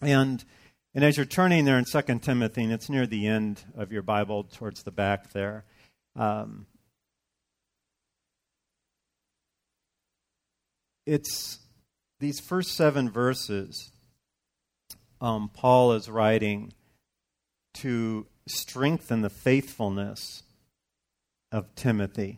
And as you're turning there in 2 Timothy, and it's near the end of your Bible, towards the back there, it's these first 7 verses. Paul is writing to strengthen the faithfulness of Timothy.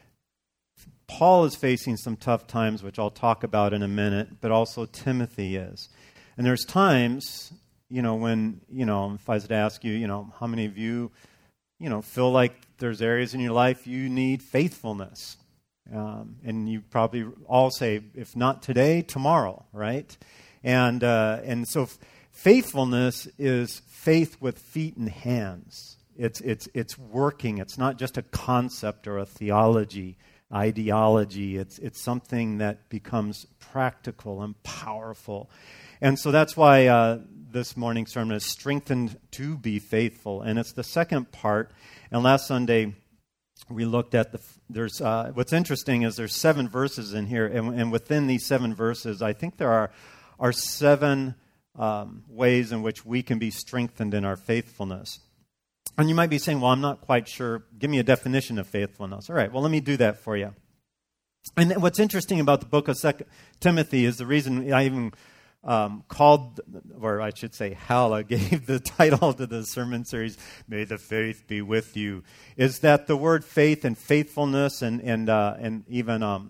Paul is facing some tough times, which I'll talk about in a minute, but also Timothy is. And there's times, when, if I was to ask you, how many of you, feel like there's areas in your life you need faithfulness. And you probably all say, if not today, tomorrow, right? And so faithfulness is faith with feet and hands. It's working. It's not just a concept or a theology, ideology. It's something that becomes practical and powerful. And so that's why this morning's sermon is strengthened to be faithful. And it's the second part. And last Sunday we looked at there's what's interesting is there's 7 verses in here, and within these 7 verses, I think there are 7 ways in which we can be strengthened in our faithfulness. And you might be saying, well, I'm not quite sure. Give me a definition of faithfulness. All right, well, let me do that for you. And what's interesting about the book of 2 Timothy is the reason I even called, or I should say Hala gave the title to the sermon series, May the Faith Be With You, is that the word faith and faithfulness and even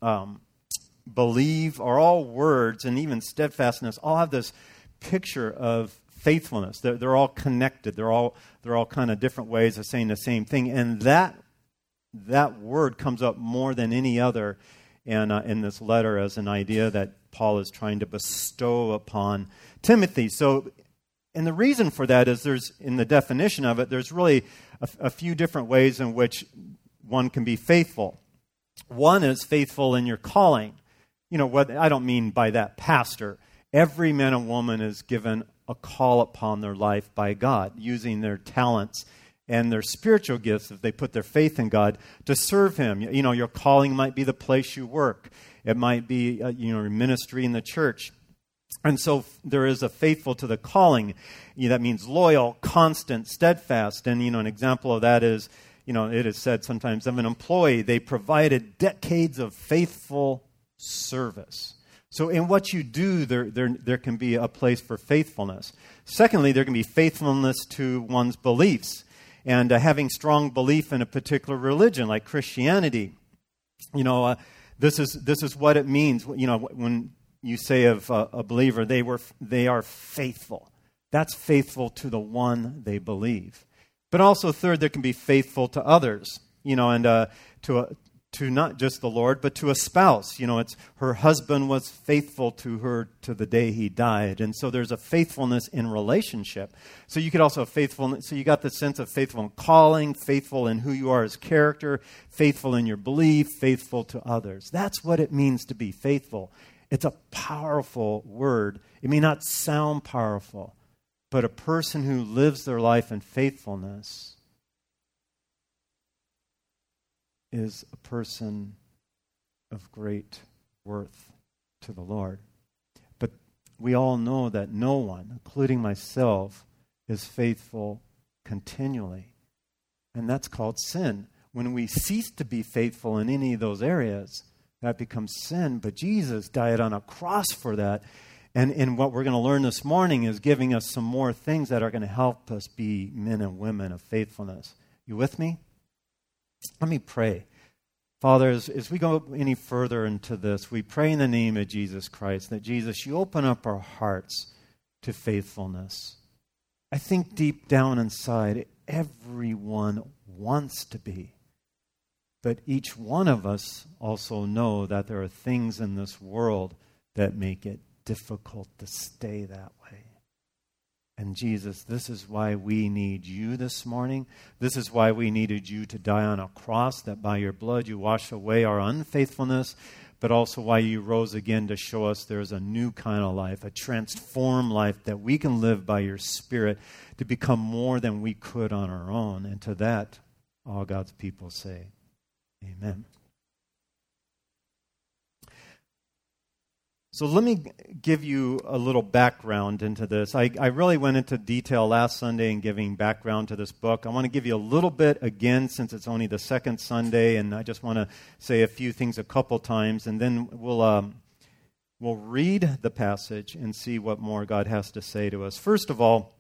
believe are all words, and even steadfastness all have this picture of faithfulness. They're all connected. They're all kind of different ways of saying the same thing, and that word comes up more than any other in this letter as an idea that Paul is trying to bestow upon Timothy. So, and the reason for that is there's, in the definition of it, there's really a few different ways in which one can be faithful. One is faithful in your calling. What I don't mean by that pastor. Every man and woman is given a call upon their life by God, using their talents and their spiritual gifts, if they put their faith in God, to serve Him. Your calling might be the place you work. It might be, ministry in the church. And so there is a faithful to the calling. That means loyal, constant, steadfast. And, an example of that is, it is said sometimes of an employee, they provided decades of faithful service. So in what you do, there can be a place for faithfulness. Secondly, there can be faithfulness to one's beliefs. And having strong belief in a particular religion, like Christianity. This is what it means. When you say of a believer, they are faithful. That's faithful to the one they believe. But also, third, there can be faithful to others. And to not just the Lord, but to a spouse. It's her husband was faithful to her to the day he died. And so there's a faithfulness in relationship. So you could also have faithfulness. So you got the sense of faithful in calling, faithful in who you are as character, faithful in your belief, faithful to others. That's what it means to be faithful. It's a powerful word. It may not sound powerful, but a person who lives their life in faithfulness is a person of great worth to the Lord. But we all know that no one, including myself, is faithful continually. And that's called sin. When we cease to be faithful in any of those areas, that becomes sin. But Jesus died on a cross for that. And what we're going to learn this morning is giving us some more things that are going to help us be men and women of faithfulness. You with me? Let me pray. Father, as we go any further into this, we pray in the name of Jesus Christ that, Jesus, you open up our hearts to faithfulness. I think deep down inside, everyone wants to be. But each one of us also know that there are things in this world that make it difficult to stay that way. And Jesus, this is why we need you this morning. This is why we needed you to die on a cross, that by your blood you wash away our unfaithfulness, but also why you rose again to show us there's a new kind of life, a transformed life that we can live by your Spirit to become more than we could on our own. And to that, all God's people say, amen. So let me give you a little background into this. I really went into detail last Sunday in giving background to this book. I want to give you a little bit again since it's only the second Sunday, and I just want to say a few things a couple times, and then we'll read the passage and see what more God has to say to us. First of all,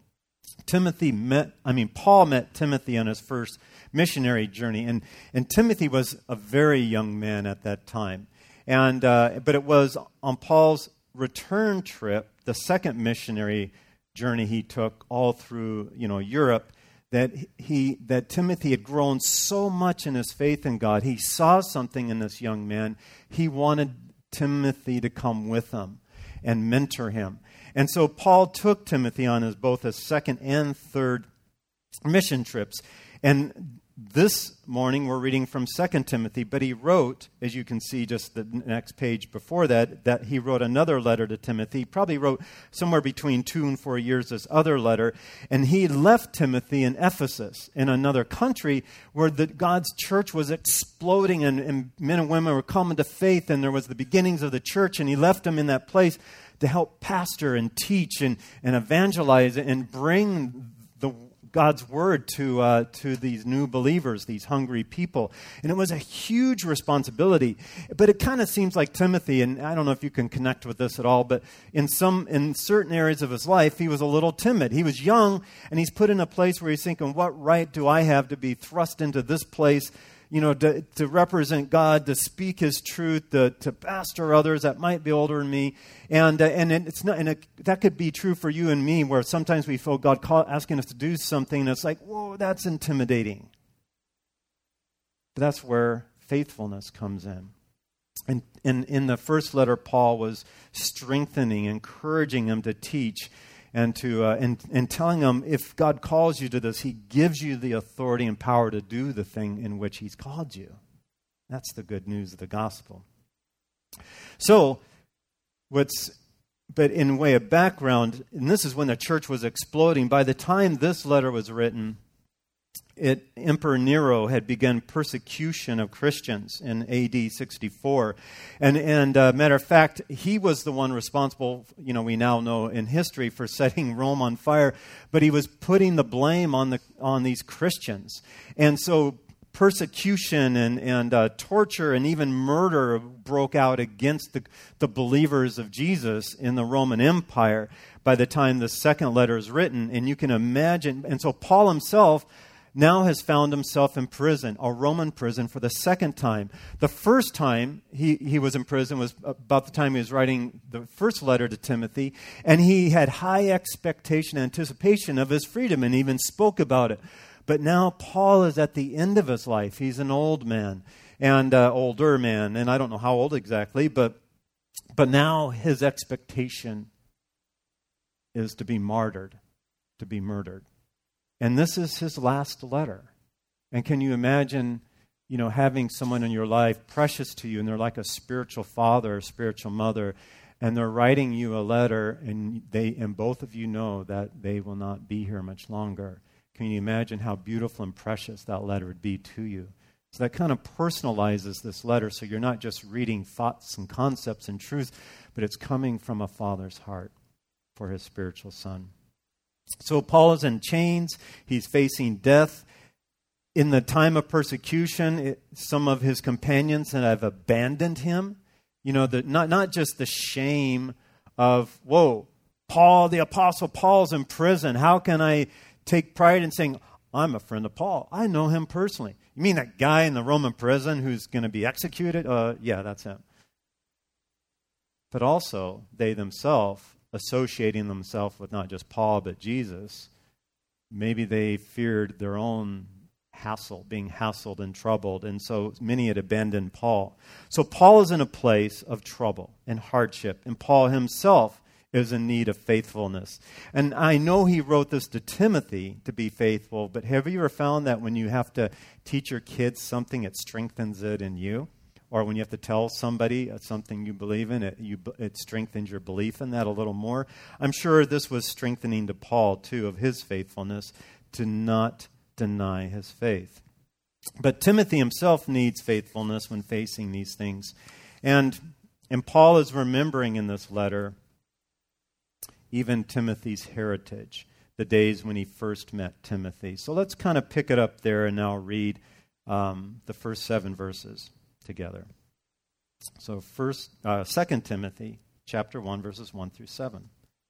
Paul met Timothy on his first missionary journey, and Timothy was a very young man at that time. But it was on Paul's return trip, the second missionary journey he took all through, Europe, that Timothy had grown so much in his faith in God. He saw something in this young man. He wanted Timothy to come with him and mentor him. And so Paul took Timothy on both his second and third mission trips. And this morning we're reading from 2 Timothy, but he wrote, as you can see just the next page before that he wrote another letter to Timothy. He probably wrote somewhere between 2 and 4 years this other letter, and he left Timothy in Ephesus, in another country where God's church was exploding and men and women were coming to faith, and there was the beginnings of the church, and he left him in that place to help pastor and teach and evangelize and bring God's word to these new believers, these hungry people. And it was a huge responsibility. But it kind of seems like Timothy, and I don't know if you can connect with this at all, but in certain areas of his life, he was a little timid. He was young, and he's put in a place where he's thinking, what right do I have to be thrust into this place, to represent God, to speak His truth, to pastor others that might be older than me, and it's not, that could be true for you and me, where sometimes we feel God asking us to do something, and it's like, whoa, that's intimidating. But that's where faithfulness comes in. And in the first letter, Paul was strengthening, encouraging him to teach. And telling them, if God calls you to this, He gives you the authority and power to do the thing in which He's called you. That's the good news of the gospel. So, but in way of background, and this is when the church was exploding, by the time this letter was written, Emperor Nero had begun persecution of Christians in AD 64. And matter of fact, he was the one responsible, we now know in history, for setting Rome on fire. But he was putting the blame on these Christians. And so persecution and torture and even murder broke out against the believers of Jesus in the Roman Empire by the time the second letter is written. And you can imagine, and so Paul himself now has found himself in prison, a Roman prison, for the second time. The first time he was in prison was about the time he was writing the first letter to Timothy, and he had high expectation and anticipation of his freedom and even spoke about it. But now Paul is at the end of his life. He's an old man, and older man, and I don't know how old exactly, but now his expectation is to be martyred, to be murdered. And this is his last letter. And can you imagine, having someone in your life precious to you, and they're like a spiritual father or spiritual mother, and they're writing you a letter, and both of you know that they will not be here much longer. Can you imagine how beautiful and precious that letter would be to you? So that kind of personalizes this letter, so you're not just reading thoughts and concepts and truths, but it's coming from a father's heart for his spiritual son. So Paul is in chains. He's facing death. In the time of persecution, some of his companions have abandoned him. Not just the shame of, whoa, Paul, the Apostle Paul's in prison. How can I take pride in saying, I'm a friend of Paul. I know him personally. You mean that guy in the Roman prison who's going to be executed? Yeah, that's him. But also, they themselves, associating themselves with not just Paul, but Jesus, maybe they feared their own hassle, being hassled and troubled, and so many had abandoned Paul. So Paul is in a place of trouble and hardship, and Paul himself is in need of faithfulness. And I know he wrote this to Timothy to be faithful, but have you ever found that when you have to teach your kids something, it strengthens it in you? Or when you have to tell somebody something you believe in, it strengthens your belief in that a little more. I'm sure this was strengthening to Paul, too, of his faithfulness to not deny his faith. But Timothy himself needs faithfulness when facing these things. And And Paul is remembering in this letter even Timothy's heritage, the days when he first met Timothy. So let's kind of pick it up there and now read the first 7 verses together. So 2 Timothy chapter 1, verses 1 through 7.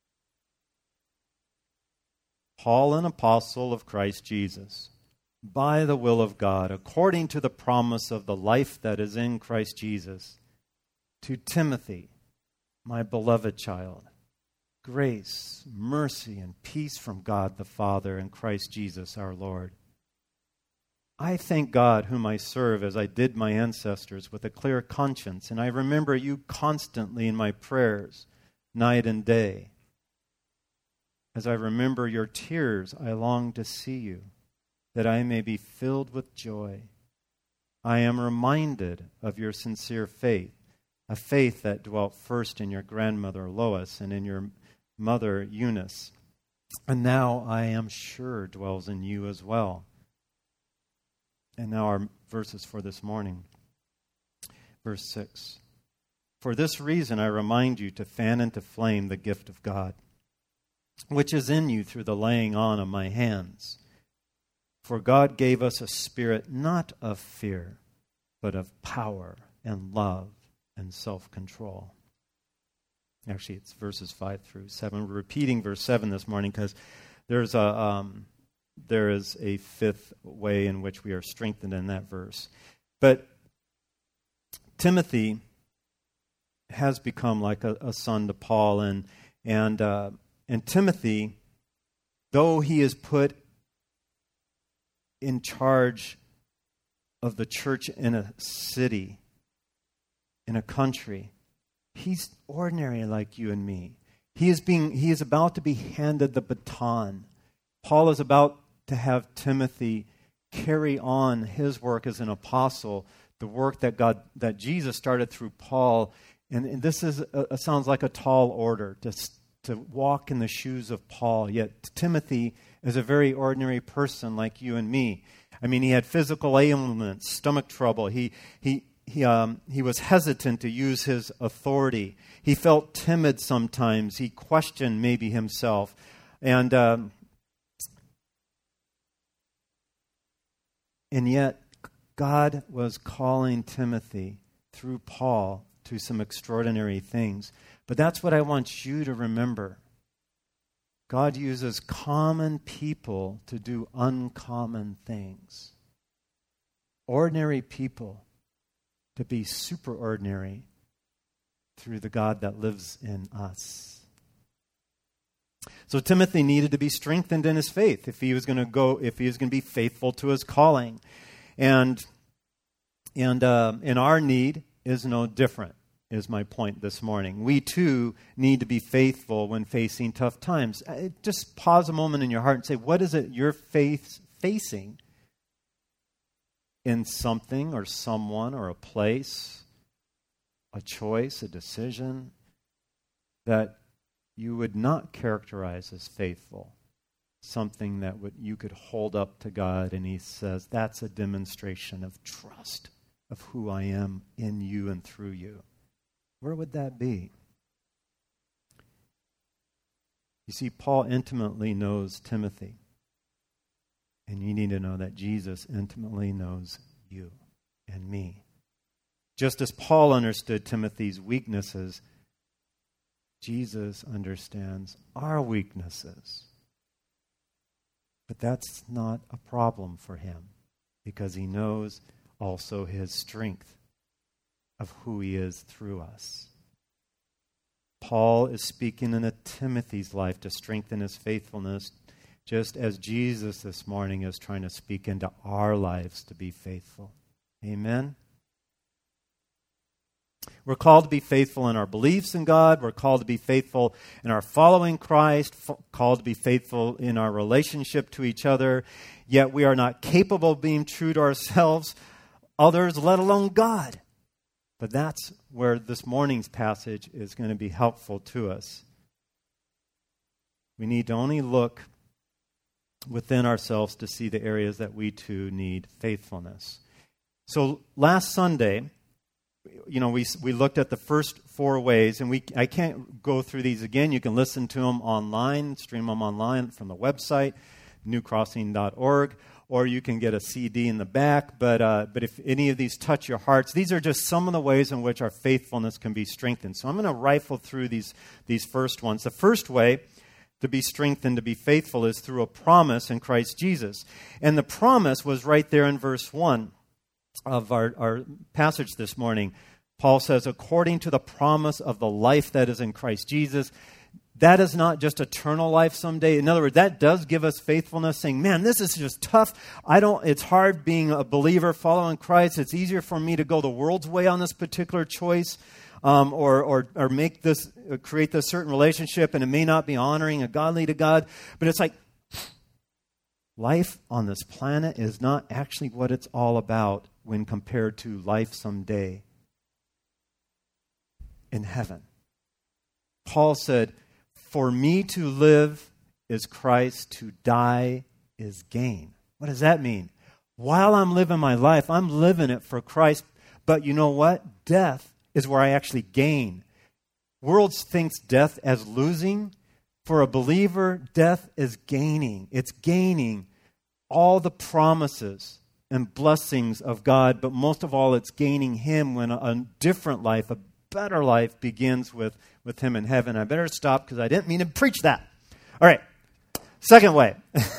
Paul, an apostle of Christ Jesus, by the will of God, according to the promise of the life that is in Christ Jesus, to Timothy, my beloved child, grace, mercy, and peace from God the Father and Christ Jesus our Lord. I thank God whom I serve as I did my ancestors with a clear conscience, and I remember you constantly in my prayers, night and day. As I remember your tears, I long to see you, that I may be filled with joy. I am reminded of your sincere faith, a faith that dwelt first in your grandmother Lois and in your mother Eunice, and now I am sure dwells in you as well. And now our verses for this morning. Verse 6. For this reason I remind you to fan into flame the gift of God, which is in you through the laying on of my hands. For God gave us a spirit not of fear, but of power and love and self-control. Actually, it's verses 5 through 7. We're repeating verse 7 this morning because there is a fifth way in which we are strengthened in that verse. But Timothy has become like a son to Paul, and Timothy, though he is put in charge of the church in a city, in a country, he's ordinary like you and me. He is about to be handed the baton. Paul is about to have Timothy carry on his work as an apostle, the work that Jesus started through Paul. And this sounds like a tall order to walk in the shoes of Paul. Yet Timothy is a very ordinary person like you and me. I mean, he had physical ailments, stomach trouble. He was hesitant to use his authority. He felt timid sometimes. He questioned maybe himself. And yet, God was calling Timothy through Paul to some extraordinary things. But that's what I want you to remember. God uses common people to do uncommon things. Ordinary people to be superordinary through the God that lives in us. So Timothy needed to be strengthened in his faith if he was going to be faithful to his calling. And our need is no different, is my point this morning. We too need to be faithful when facing tough times. Just pause a moment in your heart and say, what is it you're facing in something or someone or a place, a choice, a decision that you would not characterize as faithful? Something that you could hold up to God and he says, that's a demonstration of trust of who I am in you and through you. Where would that be? You see, Paul intimately knows Timothy. And you need to know that Jesus intimately knows you and me. Just as Paul understood Timothy's weaknesses, Jesus understands our weaknesses. But that's not a problem for him because he knows also his strength of who he is through us. Paul is speaking into Timothy's life to strengthen his faithfulness, just as Jesus this morning is trying to speak into our lives to be faithful. Amen? We're called to be faithful in our beliefs in God. We're called to be faithful in our following Christ, called to be faithful in our relationship to each other. Yet we are not capable of being true to ourselves, others, let alone God. But that's where this morning's passage is going to be helpful to us. We need to only look within ourselves to see the areas that we too need faithfulness. So last Sunday, we looked at the first 4 ways, and I can't go through these again. You can listen to them online, stream them online from the website, newcrossing.org, or you can get a CD in the back. But if any of these touch your hearts, these are just some of the ways in which our faithfulness can be strengthened. So I'm going to rifle through these first ones. The first way to be strengthened, to be faithful, is through a promise in Christ Jesus. And the promise was right there in verse 1 of our passage this morning. Paul says, according to the promise of the life that is in Christ Jesus. That is not just eternal life someday. In other words, that does give us faithfulness, saying, man, this is just tough. It's hard being a believer, following Christ. It's easier for me to go the world's way on this particular choice, or create this certain relationship, and it may not be honoring and godly to God. But it's like, life on this planet is not actually what it's all about when compared to life someday in heaven. Paul said, for me to live is Christ, to die is gain. What does that mean? While I'm living my life, I'm living it for Christ. But you know what? Death is where I actually gain. World thinks death as losing. For a believer, death is gaining. It's gaining all the promises and blessings of God, but most of all, it's gaining Him when a different life, a better life, begins with Him in heaven. I better stop because I didn't mean to preach that. All right. Second way.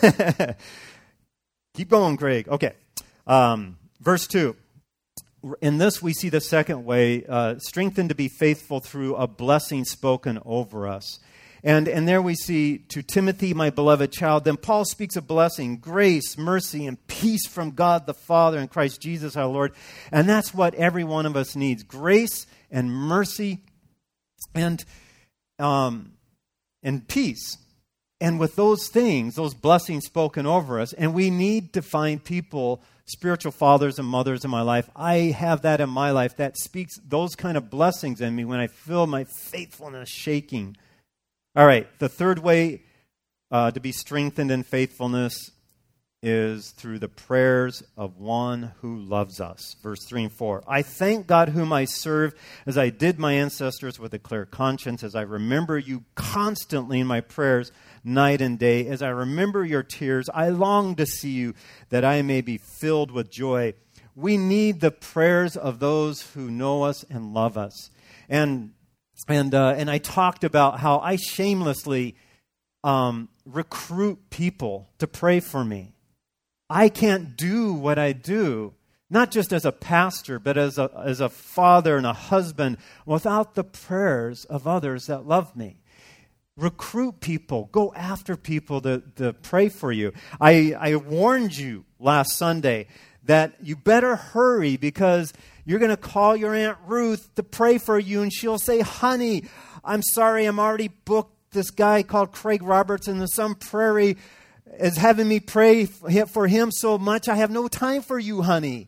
Keep going, Craig. Okay. Verse 2. In this, we see the second way, strengthened to be faithful through a blessing spoken over us. And there we see, to Timothy, my beloved child. Then Paul speaks of blessing, grace, mercy, and peace from God the Father and Christ Jesus our Lord. And that's what every one of us needs. Grace and mercy and peace. And with those things, those blessings spoken over us, and we need to find people, spiritual fathers and mothers in my life. I have that in my life that speaks those kind of blessings in me when I feel my faithfulness shaking. All right, the third way to be strengthened in faithfulness is through the prayers of one who loves us. Verse 3 and 4. I thank God whom I serve as I did my ancestors with a clear conscience, as I remember you constantly in my prayers night and day. As I remember your tears, I long to see you that I may be filled with joy. We need the prayers of those who know us and love us. And I talked about how I shamelessly recruit people to pray for me. I can't do what I do, not just as a pastor, but as a father and a husband, without the prayers of others that love me. Recruit people. Go after people to pray for you. I warned you last Sunday that you better hurry because you're going to call your Aunt Ruth to pray for you, and she'll say, honey, I'm sorry, I'm already booked. This guy called Craig Roberts in the Sun Prairie is having me pray for him so much, I have no time for you, honey.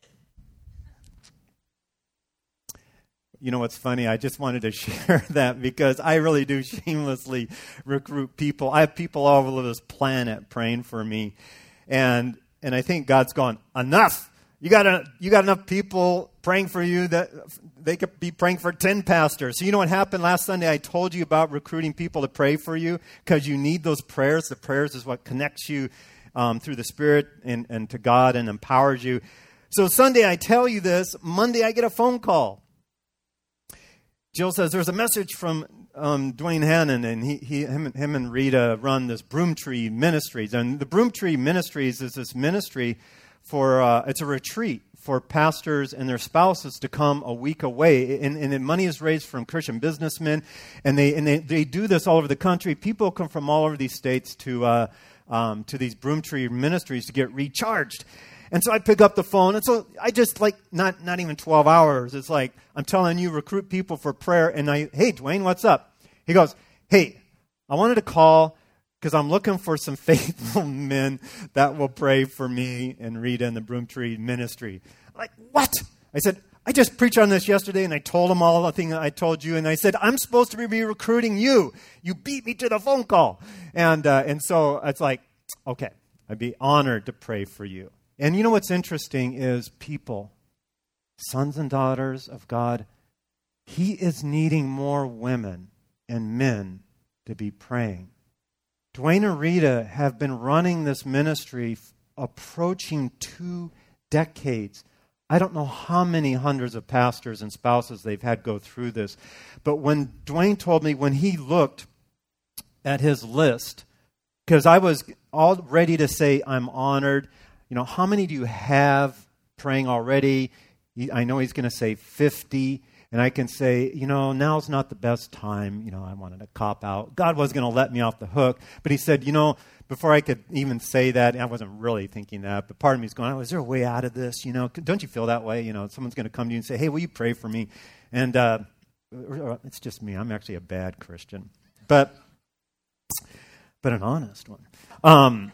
You know what's funny? I just wanted to share that because I really do shamelessly recruit people. I have people all over this planet praying for me. And I think God's gone, enough. You got enough people praying for you that they could be praying for 10 pastors. So you know what happened last Sunday? I told you about recruiting people to pray for you because you need those prayers. The prayers is what connects you through the Spirit and to God and empowers you. So Sunday I tell you this. Monday I get a phone call. Jill says there's a message from Dwayne Hannon, and him and Rita run this Broomtree Ministries. And the Broomtree Ministries is this ministry for it's a retreat for pastors and their spouses to come a week away, and the money is raised from Christian businessmen, and they do this all over the country. People come from all over these states to these Broomtree Ministries to get recharged. And so I pick up the phone, and so I just not even 12 hours. It's like I'm telling you, recruit people for prayer, and hey Dwayne, what's up? He goes, hey, I wanted to call because I'm looking for some faithful men that will pray for me and Rita and the Broomtree Ministry. I'm like, what? I said, I just preached on this yesterday, and I told them all the thing I told you, and I said, I'm supposed to be recruiting you. You beat me to the phone call. And so it's like, okay, I'd be honored to pray for you. And you know what's interesting is people sons and daughters of God, He is needing more women and men to be praying. Dwayne and Rita have been running this ministry approaching 2 decades. I don't know how many hundreds of pastors and spouses they've had go through this. But when Dwayne told me, when he looked at his list, because I was all ready to say, I'm honored. How many do you have praying already? I know he's going to say 50. And I can say, now's not the best time. I wanted to cop out. God was going to let me off the hook. But he said, before I could even say that, I wasn't really thinking that, but part of me is going, is there a way out of this? Don't you feel that way? Someone's going to come to you and say, hey, will you pray for me? And it's just me. I'm actually a bad Christian, but an honest one.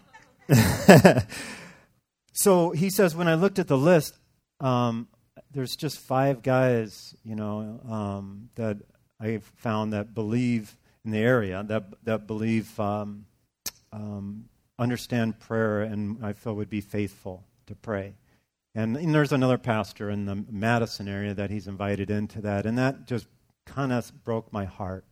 So he says, when I looked at the list, there's just 5 guys, that I found that believe in the area, that believe, understand prayer, and I feel would be faithful to pray. And there's another pastor in the Madison area that he's invited into that, and that just kind of broke my heart.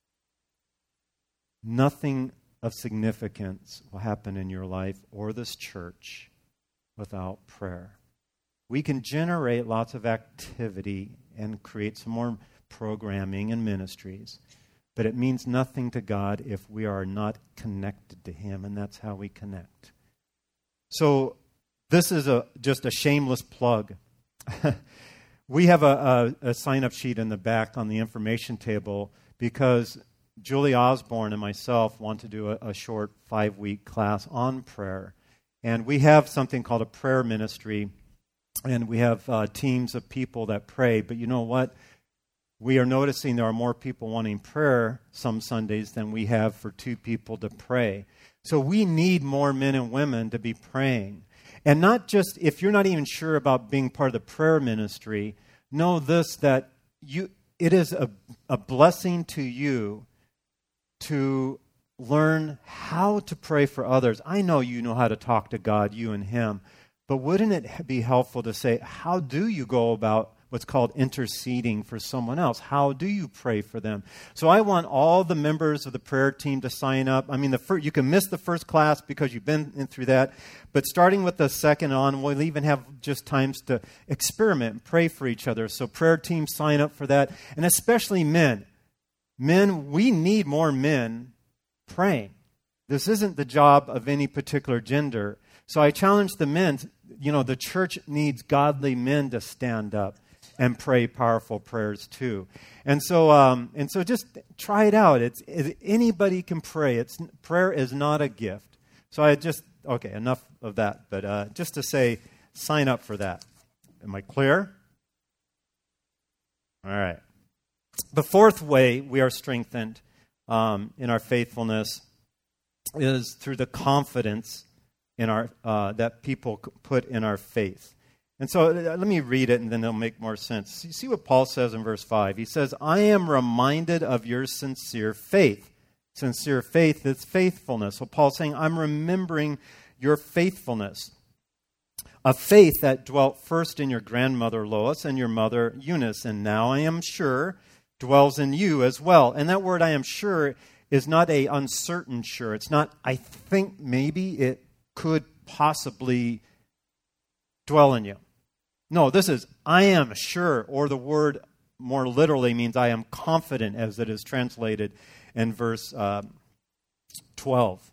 Nothing of significance will happen in your life or this church without prayer. We can generate lots of activity and create some more programming and ministries, but it means nothing to God if we are not connected to Him, and that's how we connect. So this is just a shameless plug. We have a sign-up sheet in the back on the information table because Julie Osborne and myself want to do a short 5-week class on prayer. And we have something called a prayer ministry, and we have teams of people that pray. But you know what? We are noticing there are more people wanting prayer some Sundays than we have for 2 people to pray. So we need more men and women to be praying. And not just, if you're not even sure about being part of the prayer ministry, know this, that it is a blessing to you to learn how to pray for others. I know you know how to talk to God, you and Him, but wouldn't it be helpful to say, how do you go about what's called interceding for someone else? How do you pray for them? So I want all the members of the prayer team to sign up. I mean, you can miss the first class because you've been through that, but starting with the second on, we'll even have just times to experiment and pray for each other. So prayer team, sign up for that, and especially men. Men, we need more men praying. This isn't the job of any particular gender. So I challenge the men, the church needs godly men to stand up and pray powerful prayers too. And so just try it out. Anybody can pray. Prayer is not a gift. So enough of that. But just to say, sign up for that. Am I clear? All right. The fourth way we are strengthened in our faithfulness is through the confidence in our that people put in our faith. And so let me read it, and then it'll make more sense. You see what Paul says in verse 5. He says, I am reminded of your sincere faith. Sincere faith is faithfulness. So Paul's saying, I'm remembering your faithfulness. A faith that dwelt first in your grandmother Lois and your mother Eunice, and now I am sure dwells in you as well. And that word I am sure is not a uncertain sure. It's not, I think maybe it could possibly dwell in you. No, this is, I am sure, or the word more literally means I am confident, as it is translated in verse 12.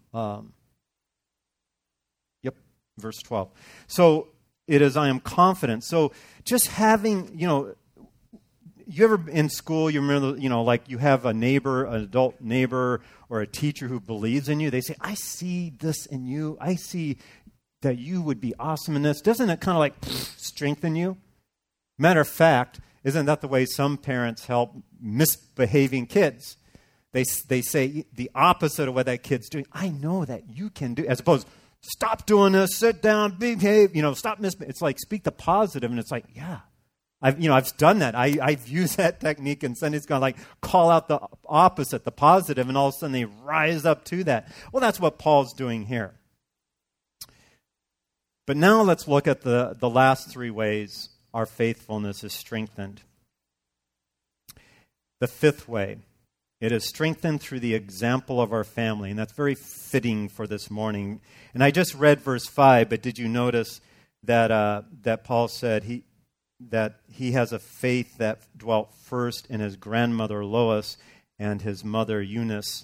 Verse 12. So it is, I am confident. So just having, you ever in school, you remember, like you have a neighbor, an adult neighbor, or a teacher who believes in you. They say, I see this in you. I see that you would be awesome in this. Doesn't it kind of like strengthen you? Matter of fact, isn't that the way some parents help misbehaving kids? They say the opposite of what that kid's doing. I know that you can do, as opposed, stop doing this, sit down, behave, stop misbehaving. It's like speak the positive, and it's like, yeah. I've done that. I've used that technique in Sunday school, like call out the opposite, the positive, and all of a sudden they rise up to that. Well, that's what Paul's doing here. But now let's look at the last 3 ways our faithfulness is strengthened. The fifth way, it is strengthened through the example of our family, and that's very fitting for this morning. And I just read verse 5, but did you notice that Paul said that he has a faith that dwelt first in his grandmother Lois and his mother Eunice?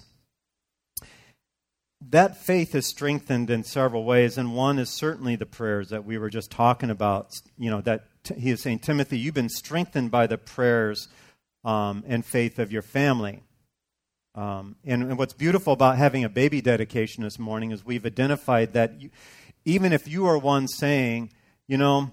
That faith is strengthened in several ways, and one is certainly the prayers that we were just talking about. You know, that he is saying, Timothy, you've been strengthened by the prayers and faith of your family. And what's beautiful about having a baby dedication this morning is we've identified that even if you are one saying, you know,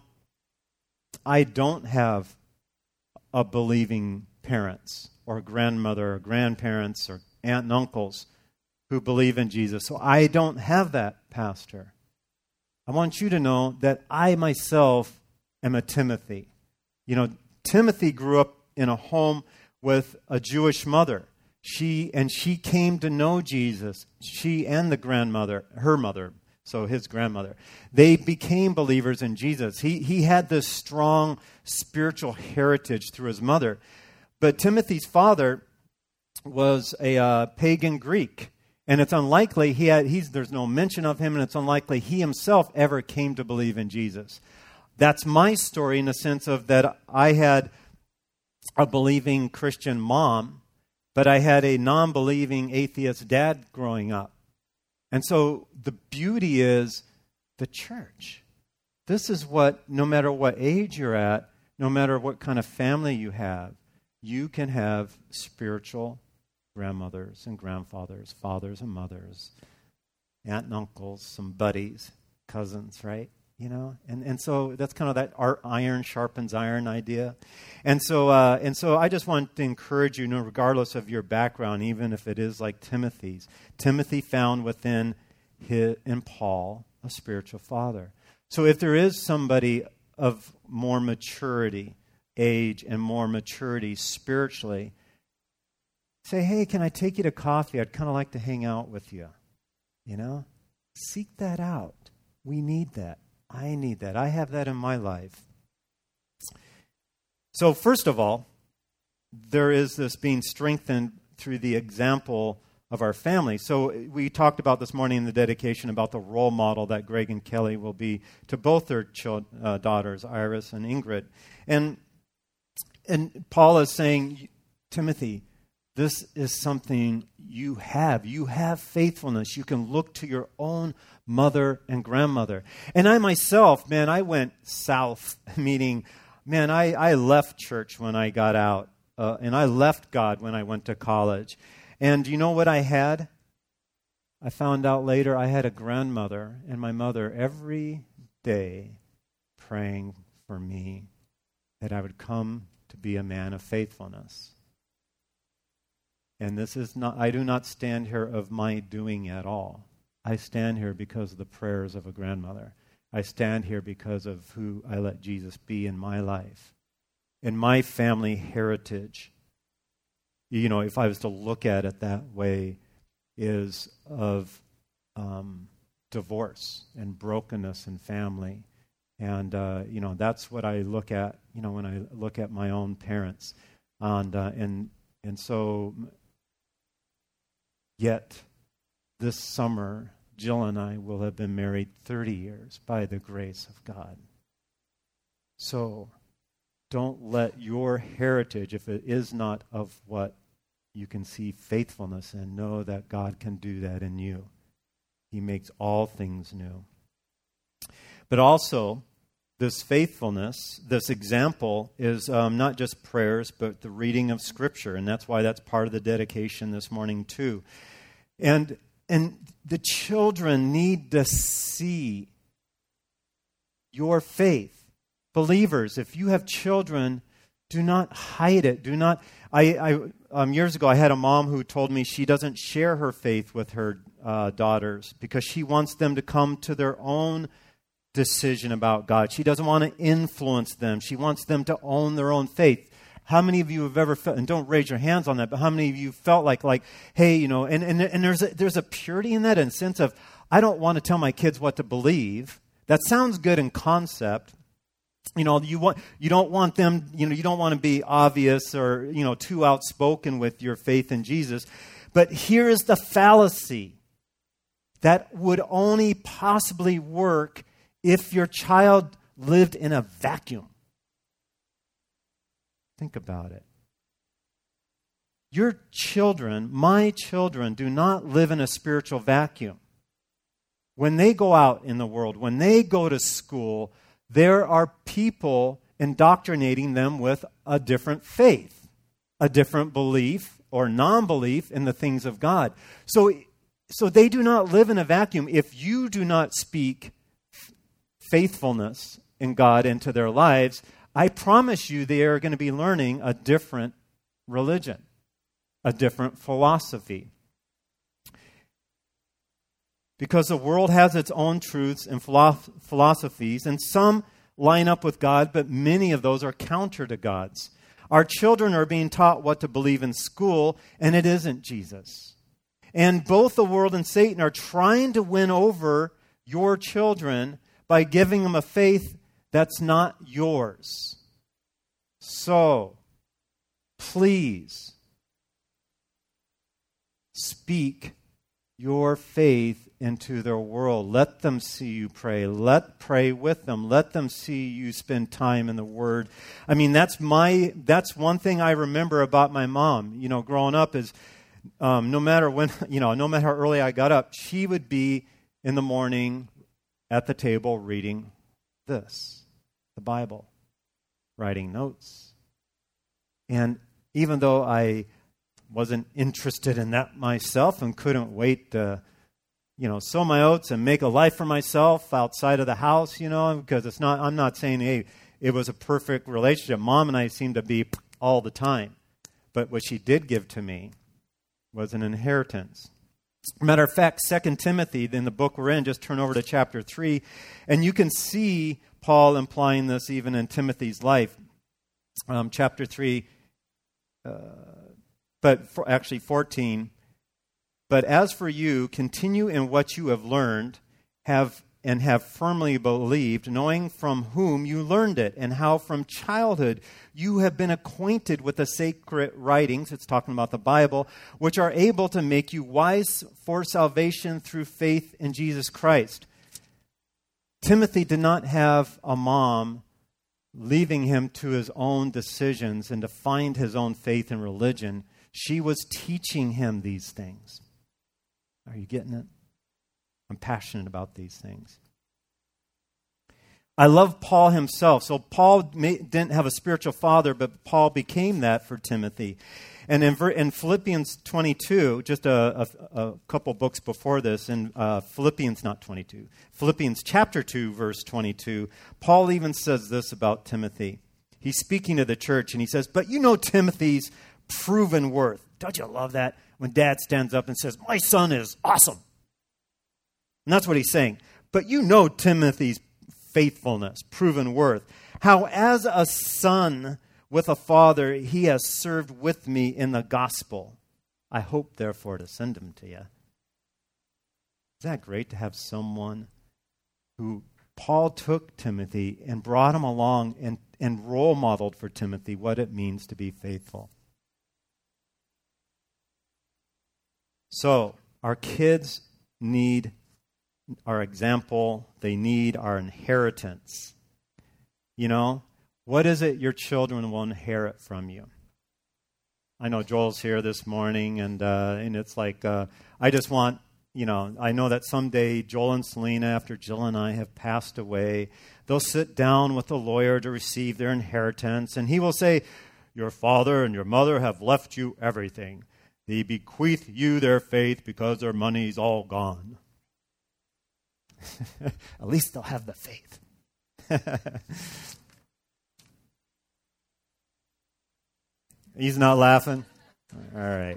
I don't have a believing parents or grandmother or grandparents or aunt and uncles who believe in Jesus, so I don't have that, Pastor. I want you to know that I myself am a Timothy. You know, Timothy grew up in a home with a Jewish mother. She came to know Jesus. She and the grandmother, her mother, so his grandmother, they became believers in Jesus. He had this strong spiritual heritage through his mother. But Timothy's father was a pagan Greek. And it's unlikely there's no mention of him, and it's unlikely he himself ever came to believe in Jesus. That's my story in the sense of that I had a believing Christian mom, but I had a non-believing atheist dad growing up. And so the beauty is the church. This is what, no matter what age you're at, no matter what kind of family you have, you can have spiritual grandmothers and grandfathers, fathers and mothers, aunt and uncles, some buddies, cousins, right? You know, and so that's kind of that iron sharpens iron idea. And so I just want to encourage you, regardless of your background, even if it is like Timothy's. Timothy found within in Paul a spiritual father. So if there is somebody of more maturity, age and more maturity spiritually, say, hey, can I take you to coffee? I'd kind of like to hang out with you. You know? Seek that out. We need that. I need that. I have that in my life. So first of all, there is this being strengthened through the example of our family. So we talked about this morning in the dedication about the role model that Greg and Kelly will be to both their daughters, Iris and Ingrid. And Paul is saying, Timothy, this is something you have. You have faithfulness. You can look to your own mother and grandmother. And I myself, man, I went south, meaning, man, I left church when I got out. And I left God when I went to college. And you know what I had? I found out later I had a grandmother and my mother every day praying for me that I would come to be a man of faithfulness. And this is not, I do not stand here of my doing at all. I stand here because of the prayers of a grandmother. I stand here because of who I let Jesus be in my life. In my family heritage, you know, if I was to look at it that way, is of divorce and brokenness in family. And, you know, that's what I look at, you know, when I look at my own parents. And so... Yet, this summer, Jill and I will have been married 30 years by the grace of God. So, don't let your heritage, if it is not of what you can see faithfulness in, know that God can do that in you. He makes all things new. But also, this faithfulness, this example, is not just prayers, but the reading of Scripture. And that's why that's part of the dedication this morning, too. And the children need to see your faith. Believers, if you have children, do not hide it. Do not. Years ago, I had a mom who told me she doesn't share her faith with her daughters because she wants them to come to their own decision about God. She doesn't want to influence them. She wants them to own their own faith. How many of you have ever felt, and don't raise your hands on that, but how many of you felt like, hey, you know, and there's a purity in that, in a sense of, I don't want to tell my kids what to believe. That sounds good in concept, You don't want them, you don't want to be obvious or, too outspoken with your faith in Jesus. But here is the fallacy that would only possibly work if your child lived in a vacuum. Think about it. Your children, my children, do not live in a spiritual vacuum. When they go out in the world, when they go to school, there are people indoctrinating them with a different faith, a different belief or non-belief in the things of God. So they do not live in a vacuum. If you do not speak faithfulness in God into their lives, I promise you they are going to be learning a different religion, a different philosophy. Because the world has its own truths and philosophies, and some line up with God, but many of those are counter to God's. Our children are being taught what to believe in school, and it isn't Jesus. And both the world and Satan are trying to win over your children by giving them a faith that's not yours. So, please, speak your faith into their world. Let them see you pray. Pray with them. Let them see you spend time in the Word. I mean, that's one thing I remember about my mom, growing up is no matter how early I got up, she would be in the morning at the table reading this, the Bible, writing notes. And even though I wasn't interested in that myself and couldn't wait to, sow my oats and make a life for myself outside of the house, because I'm not saying, hey, it was a perfect relationship. Mom and I seemed to be all the time. But what she did give to me was an inheritance. Matter of fact, 2 Timothy, in the book we're in, just turn over to chapter 3, and you can see Paul implying this even in Timothy's life. Chapter 3, actually 14. But as for you, continue in what you have learned, have firmly believed, knowing from whom you learned it, and how from childhood you have been acquainted with the sacred writings, it's talking about the Bible, which are able to make you wise for salvation through faith in Jesus Christ. Timothy did not have a mom leaving him to his own decisions and to find his own faith and religion. She was teaching him these things. Are you getting it? I'm passionate about these things. I love Paul himself. So Paul didn't have a spiritual father, but Paul became that for Timothy. And in Philippians 22, just a couple books before this, in Philippians chapter 2, verse 22, Paul even says this about Timothy. He's speaking to the church, and he says, but you know Timothy's proven worth. Don't you love that? When dad stands up and says, my son is awesome. And that's what he's saying. But you know Timothy's faithfulness, proven worth. How as a son with a father, he has served with me in the gospel. I hope, therefore, to send him to you. Isn't that great to have someone who Paul took Timothy and brought him along and role modeled for Timothy what it means to be faithful? So, our kids need our example. They need our inheritance. What is it your children will inherit from you? I know Joel's here this morning, and it's like, I just want, I know that someday Joel and Selena, after Jill and I have passed away, they'll sit down with the lawyer to receive their inheritance, and he will say, your father and your mother have left you everything. They bequeath you their faith because their money's all gone. At least they'll have the faith. He's not laughing? All right.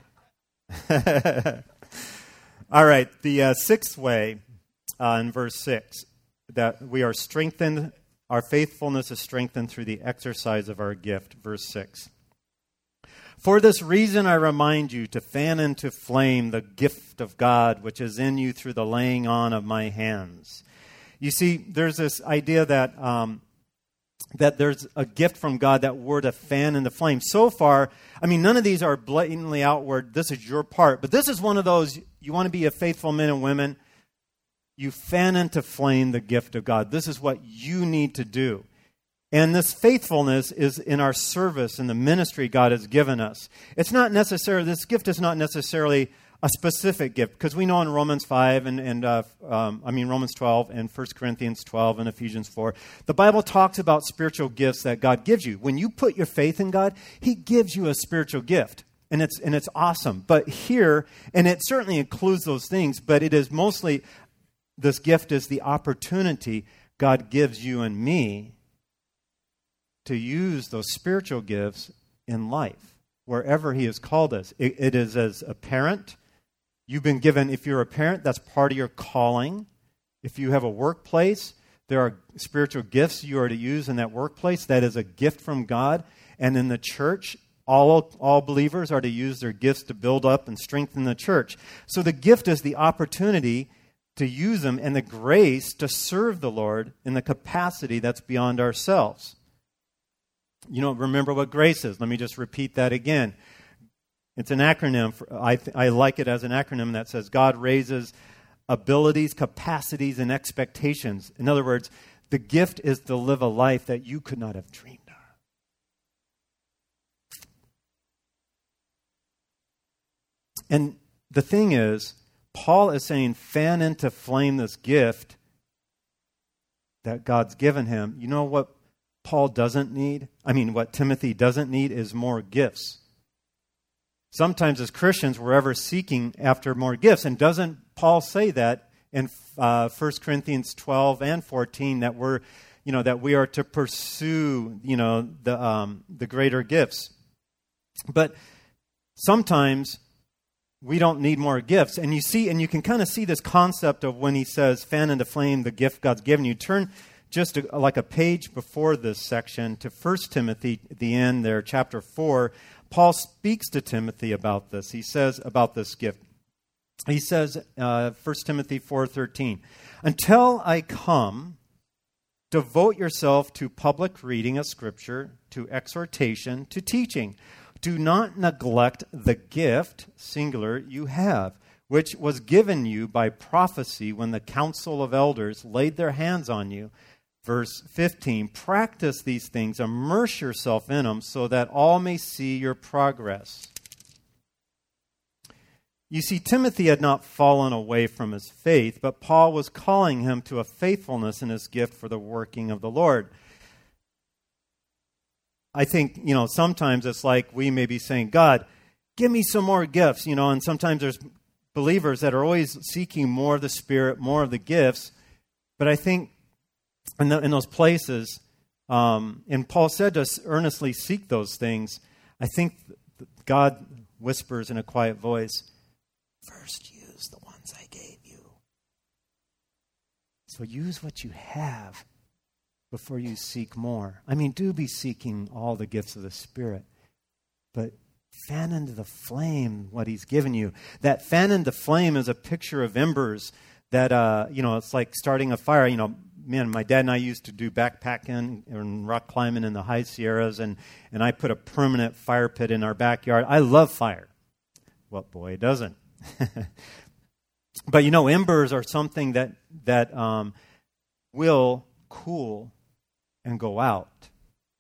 All right, the sixth way in verse 6, that we are strengthened, our faithfulness is strengthened through the exercise of our gift, verse 6. For this reason I remind you to fan into flame the gift of God which is in you through the laying on of my hands. You see, there's this idea that that there's a gift from God that we're to fan in the flame. So far, none of these are blatantly outward. This is your part. But this is one of those, you want to be a faithful men and women, you fan into flame the gift of God. This is what you need to do. And this faithfulness is in our service and the ministry God has given us. It's not necessarily, this gift is not necessarily a specific gift, because we know in Romans 5 Romans 12 and 1 Corinthians 12 and Ephesians 4, the Bible talks about spiritual gifts that God gives you. When you put your faith in God, He gives you a spiritual gift, and it's awesome. But here, and it certainly includes those things, but it is mostly, this gift is the opportunity God gives you and me to use those spiritual gifts in life, wherever He has called us. It is as a parent. You've been given, if you're a parent, that's part of your calling. If you have a workplace, there are spiritual gifts you are to use in that workplace. That is a gift from God. And in the church, all believers are to use their gifts to build up and strengthen the church. So the gift is the opportunity to use them and the grace to serve the Lord in the capacity that's beyond ourselves. You don't remember what grace is. Let me just repeat that again. It's an acronym. I like it as an acronym that says God raises abilities, capacities, and expectations. In other words, the gift is to live a life that you could not have dreamed of. And the thing is, Paul is saying, fan into flame this gift that God's given him. You know what Paul doesn't need? What Timothy doesn't need is more gifts. Sometimes as Christians, we're ever seeking after more gifts. And doesn't Paul say that in 1 Corinthians 12 and 14 that we are to pursue, the greater gifts? But sometimes we don't need more gifts. And you can kind of see this concept of when he says, fan into flame the gift God's given you. Turn just like a page before this section to 1 Timothy, at the end there, chapter 4. Paul speaks to Timothy about this. He says about this gift. He says, 1 Timothy 4:13, until I come, devote yourself to public reading of Scripture, to exhortation, to teaching. Do not neglect the gift, singular, you have, which was given you by prophecy when the council of elders laid their hands on you. Verse 15, practice these things, immerse yourself in them so that all may see your progress. You see, Timothy had not fallen away from his faith, but Paul was calling him to a faithfulness in his gift for the working of the Lord. I think, sometimes it's like we may be saying, God, give me some more gifts, and sometimes there's believers that are always seeking more of the Spirit, more of the gifts. But I think in those places, and Paul said to us, earnestly seek those things. I think God whispers in a quiet voice, first use the ones I gave you. So use what you have before you seek more. Do be seeking all the gifts of the Spirit, but fan into the flame what He's given you. That fan into flame is a picture of embers that, it's like starting a fire. My dad and I used to do backpacking and rock climbing in the high Sierras, and I put a permanent fire pit in our backyard. I love fire. What boy doesn't? But embers are something that will cool and go out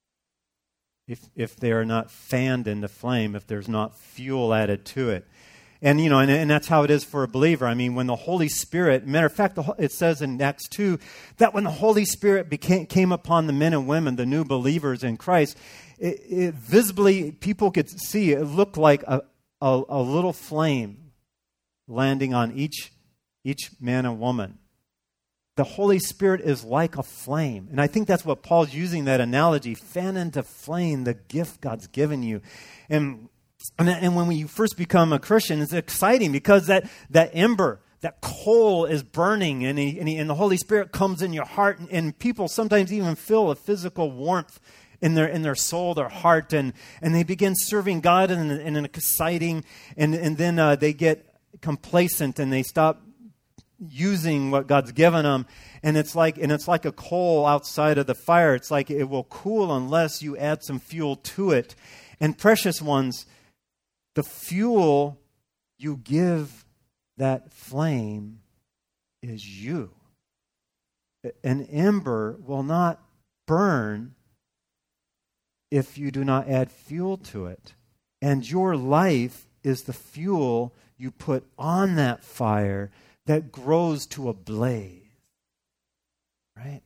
if they are not fanned into flame, if there's not fuel added to it. And, and that's how it is for a believer. When the Holy Spirit, matter of fact, it says in Acts 2 that when the Holy Spirit came upon the men and women, the new believers in Christ, it visibly, people could see, it looked like a little flame landing on each man and woman. The Holy Spirit is like a flame. And I think that's what Paul's using, that analogy, fan into flame the gift God's given you. And when you first become a Christian, it's exciting because that ember, that coal is burning, and the Holy Spirit comes in your heart, and people sometimes even feel a physical warmth in their soul, their heart, and they begin serving God in an exciting, and then they get complacent and they stop using what God's given them, and it's like a coal outside of the fire. It's like it will cool unless you add some fuel to it. And precious ones, the fuel you give that flame is you. An ember will not burn if you do not add fuel to it. And your life is the fuel you put on that fire that grows to a blaze. Right?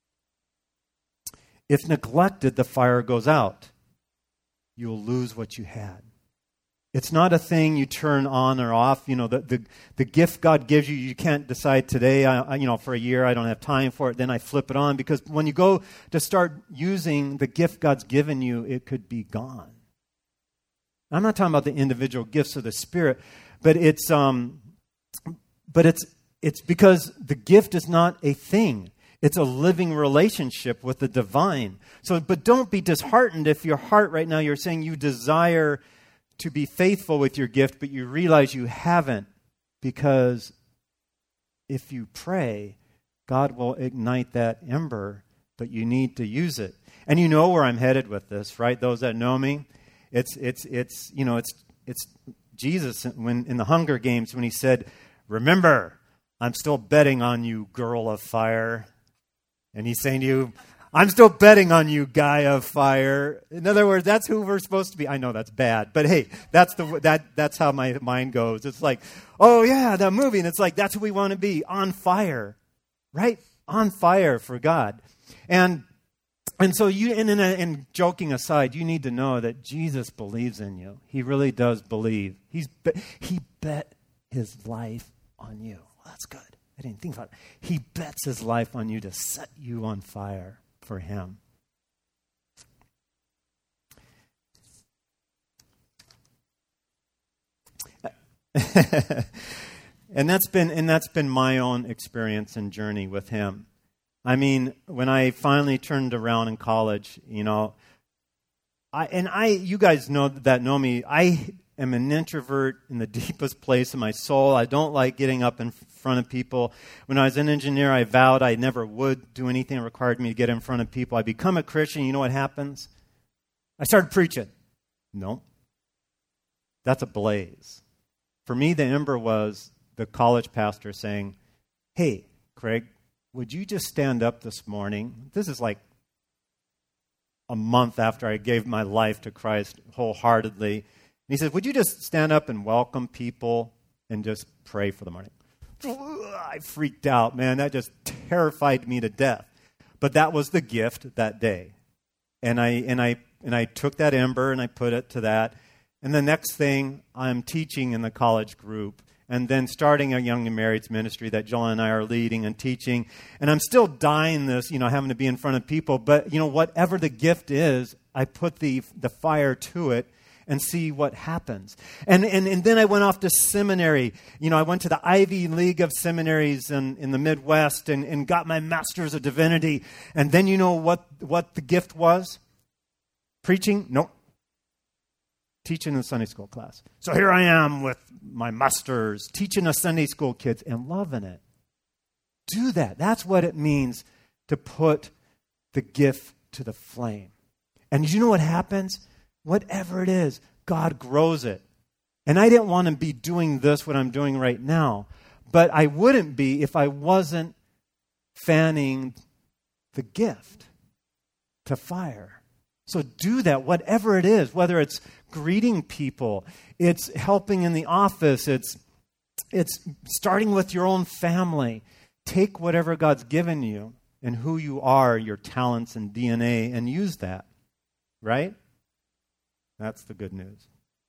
If neglected, the fire goes out. You'll lose what you had. It's not a thing you turn on or off. You know, the gift God gives you, you can't decide today, for a year, I don't have time for it, then I flip it on. Because when you go to start using the gift God's given you, it could be gone. I'm not talking about the individual gifts of the Spirit, but it's because the gift is not a thing. It's a living relationship with the divine. So, but don't be disheartened if your heart right now, you're saying you desire to be faithful with your gift, but you realize you haven't, because if you pray, God will ignite that ember, but you need to use it. And you know where I'm headed with this, right? Those that know me, it's Jesus when in the Hunger Games when he said, "Remember, I'm still betting on you, girl of fire." And he's saying to you, I'm still betting on you, guy of fire. In other words, that's who we're supposed to be. I know that's bad, but hey, that's how my mind goes. It's like, oh yeah, that movie, and it's like that's who we want to be, on fire, right? On fire for God. And so you, and joking aside, you need to know that Jesus believes in you. He really does believe. He bet his life on you. Well, that's good. I didn't think about it. He bets his life on you to set you on fire for him. and that's been my own experience and journey with him. I mean, when I finally turned around in college, you guys know me, I am an introvert in the deepest place of my soul. I don't like getting up in front of people. When I was an engineer, I vowed I never would do anything that required me to get in front of people. I become a Christian, you know what happens? I started preaching. No. That's a blaze. For me, the ember was the college pastor saying, "Hey, Craig, would you just stand up this morning?" This is like a month after I gave my life to Christ wholeheartedly. And he said, "Would you just stand up and welcome people and just pray for the morning?" I freaked out, man. That just terrified me to death. But that was the gift that day. And I took that ember and I put it to that. And the next thing, I'm teaching in the college group, and then starting a young and marrieds ministry that Joel and I are leading and teaching. And I'm still dying this, having to be in front of people. But, whatever the gift is, I put the fire to it and see what happens. And then I went off to seminary. I went to the Ivy League of seminaries in the Midwest and got my Master's of Divinity. And then you know what the gift was? Preaching? Nope. Teaching in a Sunday school class. So here I am with my Master's, teaching a Sunday school kids and loving it. Do that. That's what it means to put the gift to the flame. And you know what happens? Whatever it is, God grows it. And I didn't want to be doing this, what I'm doing right now. But I wouldn't be if I wasn't fanning the gift to fire. So do that, whatever it is, whether it's greeting people, it's helping in the office, it's starting with your own family. Take whatever God's given you and who you are, your talents and DNA, and use that. Right? That's the good news.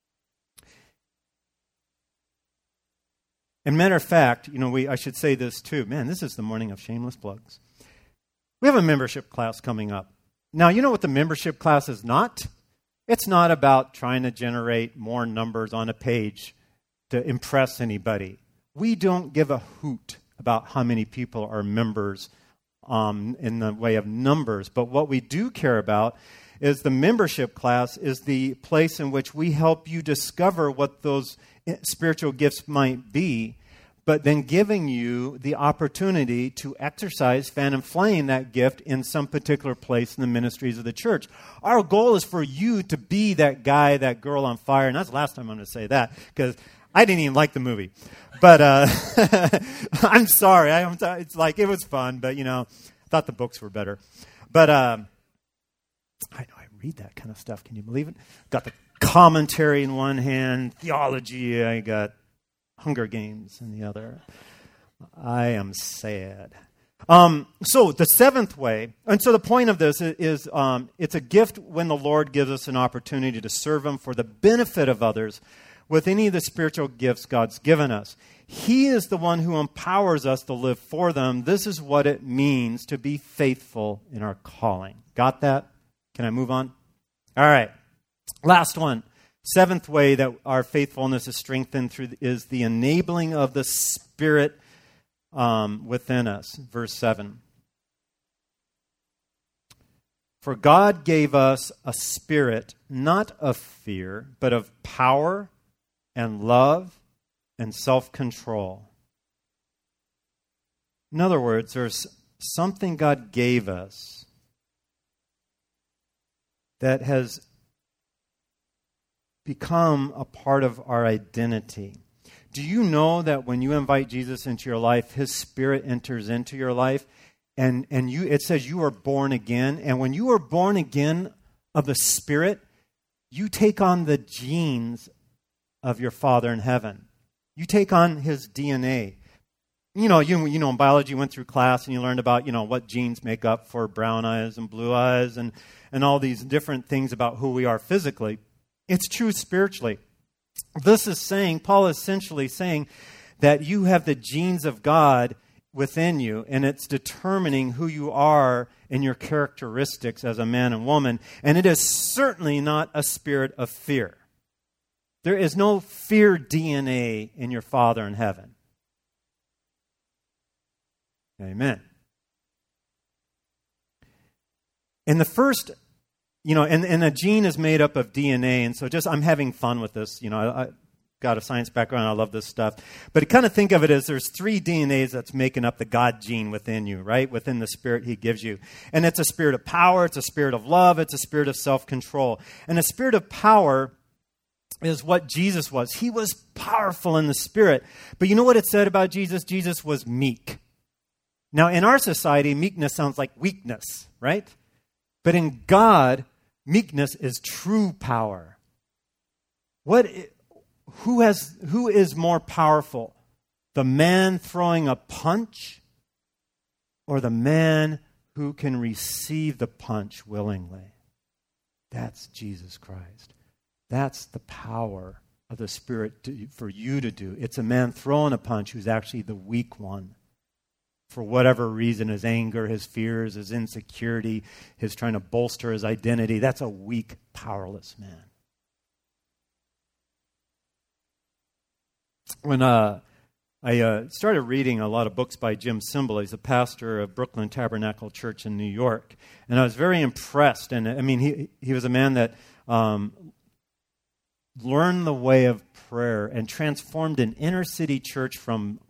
And matter of fact, I should say this too. Man, this is the morning of shameless plugs. We have a membership class coming up. Now, you know what the membership class is not? It's not about trying to generate more numbers on a page to impress anybody. We don't give a hoot about how many people are members in the way of numbers. But what we do care about is the membership class is the place in which we help you discover what those spiritual gifts might be but then giving you the opportunity to exercise, fan, and flame that gift in some particular place in the ministries of the church. Our goal is for you to be that guy, that girl on fire. And that's the last time I'm going to say that, because I didn't even like the movie. But I'm sorry. It's like, it was fun, but, I thought the books were better. But I know I read that kind of stuff. Can you believe it? Got the commentary in one hand, theology. I got Hunger Games in the other. I am sad. So the seventh way, and so the point of this is it's a gift when the Lord gives us an opportunity to serve Him for the benefit of others with any of the spiritual gifts God's given us. He is the one who empowers us to live for them. This is what it means to be faithful in our calling. Got that? Can I move on? All right. Last one. Seventh way that our faithfulness is strengthened through is the enabling of the Spirit within us. Verse 7. For God gave us a spirit not of fear, but of power and love and self-control. In other words, there's something God gave us that has become a part of our identity. Do you know that when you invite Jesus into your life, His Spirit enters into your life, and it says you are born again, and when you are born again of the Spirit, you take on the genes of your Father in heaven. You take on His DNA. In biology, you went through class and you learned about, what genes make up for brown eyes and blue eyes and all these different things about who we are physically. It's true spiritually. This is saying, Paul is essentially saying that you have the genes of God within you, and it's determining who you are and your characteristics as a man and woman. And it is certainly not a spirit of fear. There is no fear DNA in your Father in heaven. Amen. In the first, and a gene is made up of DNA, and so I'm having fun with this. I got a science background, I love this stuff. But kind of think of it as there's 3 DNAs that's making up the God gene within you, right? Within the Spirit He gives you. And it's a spirit of power, it's a spirit of love, it's a spirit of self-control. And the spirit of power is what Jesus was. He was powerful in the Spirit. But you know what it said about Jesus? Jesus was meek. Now, in our society, meekness sounds like weakness, right? But in God, meekness is true power. Who is more powerful? The man throwing a punch or the man who can receive the punch willingly? That's Jesus Christ. That's the power of the Spirit for you to do. It's a man throwing a punch who's actually the weak one. For whatever reason, his anger, his fears, his insecurity, his trying to bolster his identity, that's a weak, powerless man. When I started reading a lot of books by Jim Cymbala, he's a pastor of Brooklyn Tabernacle Church in New York, and I was very impressed. And I mean, he was a man that learned the way of prayer and transformed an inner city church from,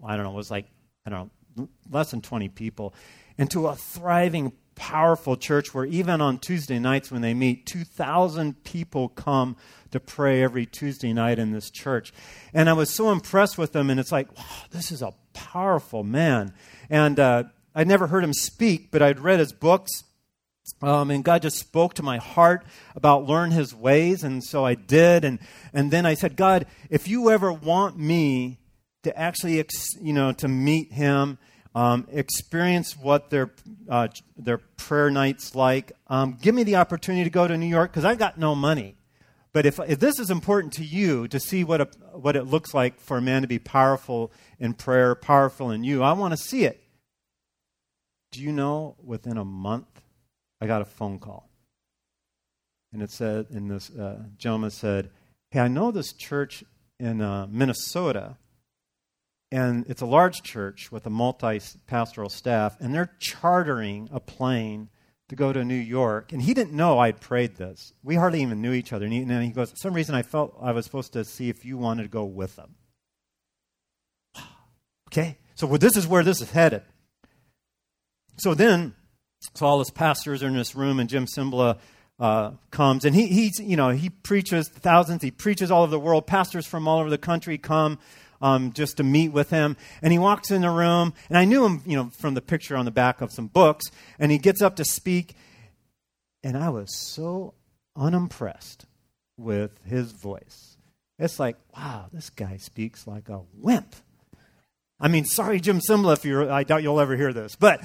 less than 20 people into a thriving, powerful church where even on Tuesday nights when they meet, 2,000 people come to pray every Tuesday night in this church. And I was so impressed with him, and it's like, wow, this is a powerful man. And I'd never heard him speak, but I'd read his books, and God just spoke to my heart about learn His ways, and so I did. And then I said, God, if you ever want me to actually, to meet Him, experience what their prayer night's like, give me the opportunity to go to New York, because I got no money. But if this is important to you, to see what it looks like for a man to be powerful in prayer, powerful in you, I want to see it. Do you know, within a month, I got a phone call. And it said, and this gentleman said, hey, I know this church in Minnesota, and it's a large church with a multi-pastoral staff, and they're chartering a plane to go to New York. And he didn't know I'd prayed this. We hardly even knew each other. And he goes, for some reason I felt I was supposed to see if you wanted to go with them. Okay? So this is where this is headed. So all his pastors are in this room, and Jim Cymbala comes, and he preaches thousands. He preaches all over the world. Pastors from all over the country come just to meet with him. And he walks in the room, and I knew him, from the picture on the back of some books. And he gets up to speak, and I was so unimpressed with his voice. It's like, wow, this guy speaks like a wimp. I mean, sorry, Jim Cymbala, I doubt you'll ever hear this, but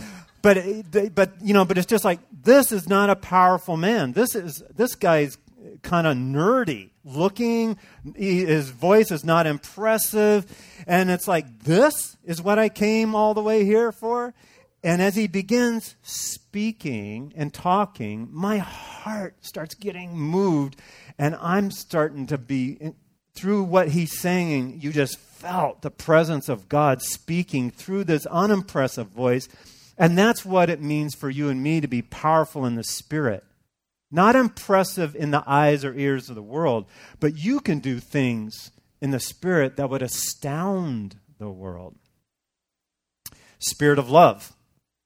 it's just like, this is not a powerful man. This guy's kind of nerdy looking. His voice is not impressive, and it's like, this is what I came all the way here for. And as he begins speaking and talking, my heart starts getting moved, and I'm starting to be. Through what he's saying, you just felt the presence of God speaking through this unimpressive voice. And that's what it means for you and me to be powerful in the Spirit. Not impressive in the eyes or ears of the world, but you can do things in the Spirit that would astound the world. Spirit of love.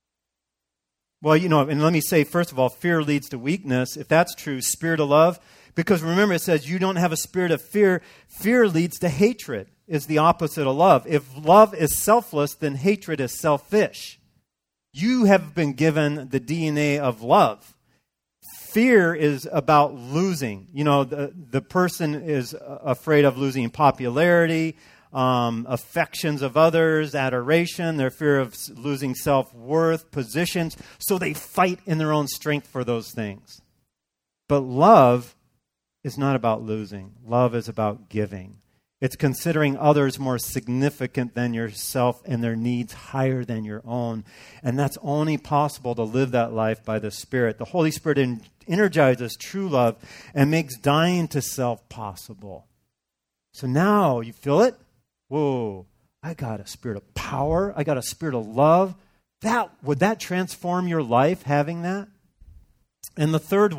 Well, and let me say, first of all, fear leads to weakness. If that's true, spirit of love. Because remember, it says you don't have a spirit of fear. Fear leads to hatred, is the opposite of love. If love is selfless, then hatred is selfish. You have been given the DNA of love. Fear is about losing. The person is afraid of losing popularity, affections of others, adoration, their fear of losing self-worth, positions. So they fight in their own strength for those things. But love is not about losing. Love is about giving. It's considering others more significant than yourself and their needs higher than your own. And that's only possible to live that life by the Spirit. The Holy Spirit energizes true love and makes dying to self possible. So now you feel it? Whoa, I got a spirit of power. I got a spirit of love. Would that transform your life, having that? And the third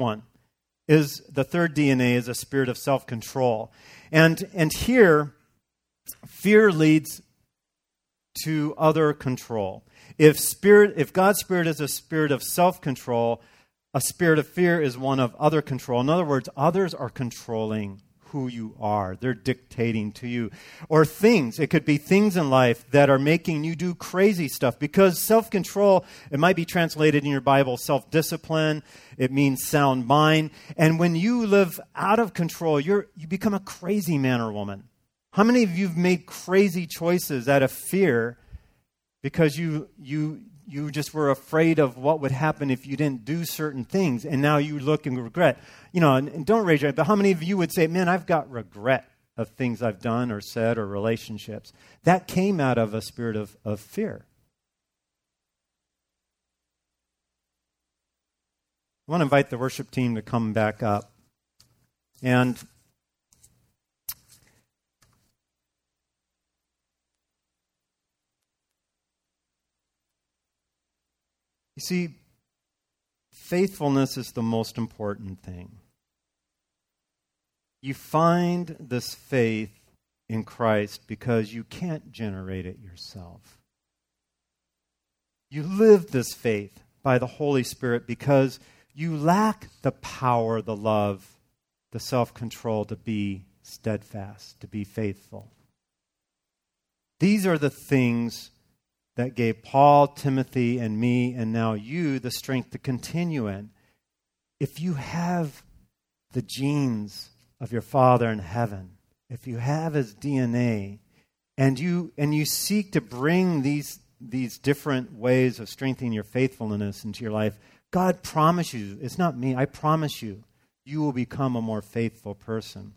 DNA is a spirit of self-control. And here, fear leads to other control. If God's Spirit is a spirit of self-control, a spirit of fear is one of other control. In other words, others are controlling who you are. They're dictating to you. Or things. It could be things in life that are making you do crazy stuff. Because self-control, it might be translated in your Bible, self-discipline. It means sound mind. And when you live out of control, you become a crazy man or woman. How many of you have made crazy choices out of fear because you just were afraid of what would happen if you didn't do certain things, and now you look and regret? And don't raise your hand, but how many of you would say, man, I've got regret of things I've done or said or relationships? That came out of a spirit of fear. I want to invite the worship team to come back up. And you see, faithfulness is the most important thing. You find this faith in Christ because you can't generate it yourself. You live this faith by the Holy Spirit because you lack the power, the love, the self-control to be steadfast, to be faithful. These are the things that gave Paul, Timothy, and me, and now you, the strength to continue in. If you have the genes of your Father in heaven, if you have His DNA, and you seek to bring these different ways of strengthening your faithfulness into your life, God promises you, it's not me, I promise you, you will become a more faithful person.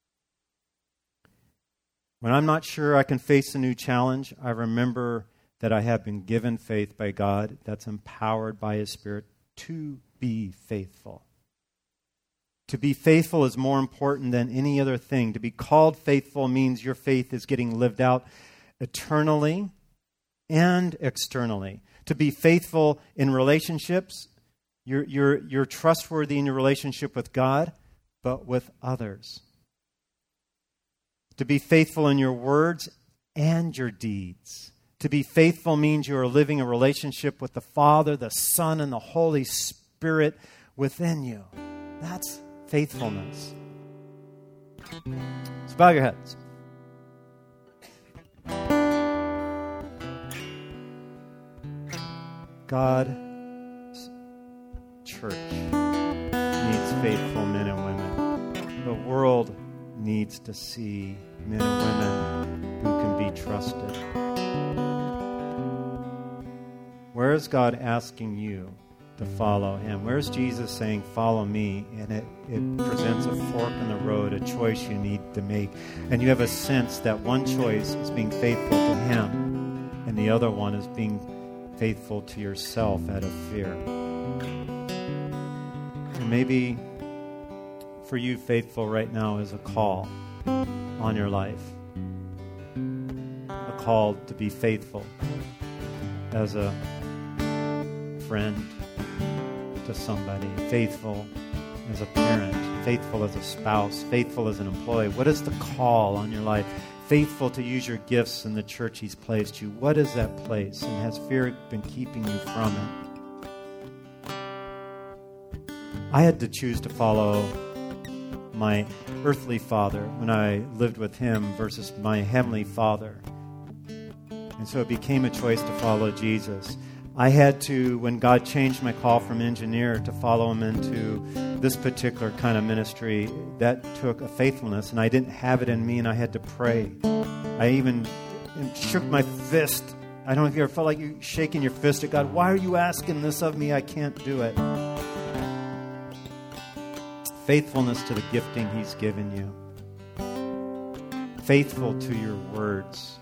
When I'm not sure I can face a new challenge, I remember that I have been given faith by God that's empowered by His Spirit to be faithful. To be faithful is more important than any other thing. To be called faithful means your faith is getting lived out eternally and externally. To be faithful in relationships, you're trustworthy in your relationship with God, but with others. To be faithful in your words and your deeds. To be faithful means you are living a relationship with the Father, the Son, and the Holy Spirit within you. That's faithfulness. So bow your heads. God's church needs faithful men and women. The world needs to see men and women who can be trusted. Where is God asking you to follow him? Where's Jesus saying, follow me? And it presents a fork in the road, a choice you need to make. And you have a sense that one choice is being faithful to him, and the other one is being faithful to yourself out of fear. And maybe for you, faithful right now is a call on your life. A call to be faithful as a friend to somebody, faithful as a parent, faithful as a spouse, faithful as an employee. What is the call on your life? Faithful to use your gifts in the church he's placed you. What is that place? And has fear been keeping you from it? I had to choose to follow my earthly father when I lived with him versus my heavenly Father. And so it became a choice to follow Jesus. I had to, when God changed my call from engineer to follow him into this particular kind of ministry, that took a faithfulness, and I didn't have it in me, and I had to pray. I even shook my fist. I don't know if you ever felt like you shaking your fist at God. Why are you asking this of me? I can't do it. Faithfulness to the gifting he's given you. Faithful to your words.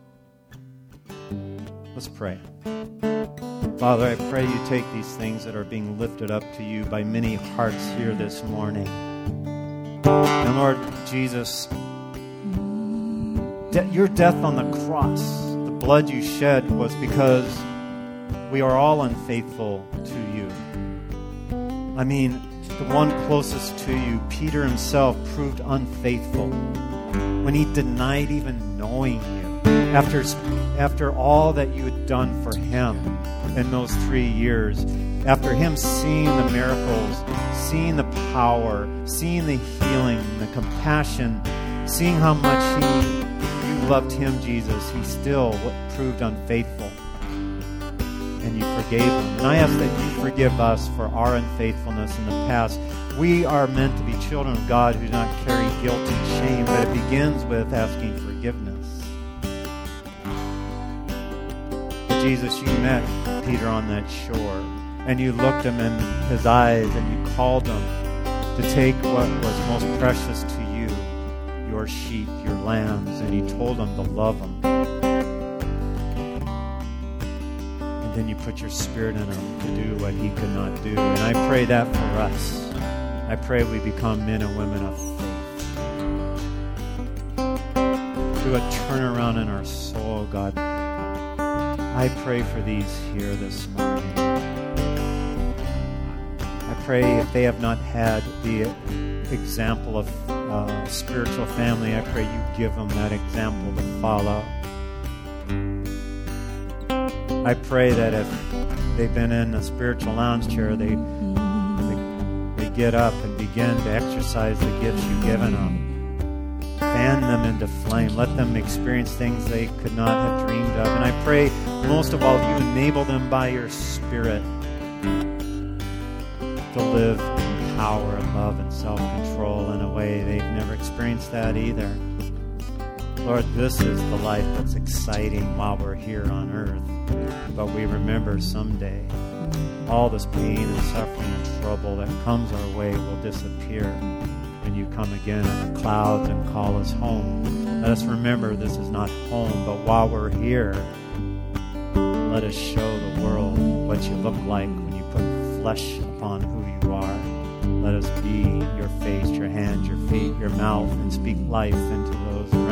Let's pray. Father, I pray you take these things that are being lifted up to you by many hearts here this morning. And Lord Jesus, your death on the cross, the blood you shed was because we are all unfaithful to you. I mean, the one closest to you, Peter himself, proved unfaithful when he denied even knowing you. After all that you had done for him in those 3 years, after him seeing the miracles, seeing the power, seeing the healing, the compassion, seeing how much you loved him, Jesus, he still proved unfaithful. And you forgave him. And I ask that you forgive us for our unfaithfulness in the past. We are meant to be children of God who do not carry guilt and shame, but it begins with asking forgiveness. Jesus, you met Peter on that shore, and you looked him in his eyes, and you called him to take what was most precious to you, your sheep, your lambs, and you told him to love them. And then you put your spirit in him to do what he could not do. And I pray that for us. I pray we become men and women of faith. Do a turnaround in our soul, God. I pray for these here this morning. I pray if they have not had the example of spiritual family, I pray you give them that example to follow. I pray that if they've been in a spiritual lounge chair, they get up and begin to exercise the gifts you've given them. Fan them into flame. Let them experience things they could not have dreamed of. And I pray, most of all, you enable them by your Spirit to live in power and love and self-control in a way they've never experienced that either. Lord, this is the life that's exciting while we're here on earth. But we remember someday all this pain and suffering and trouble that comes our way will disappear when you come again in the clouds and call us home. Let us remember this is not home, but while we're here, let us show the world what you look like when you put flesh upon who you are. Let us be your face, your hands, your feet, your mouth, and speak life into those around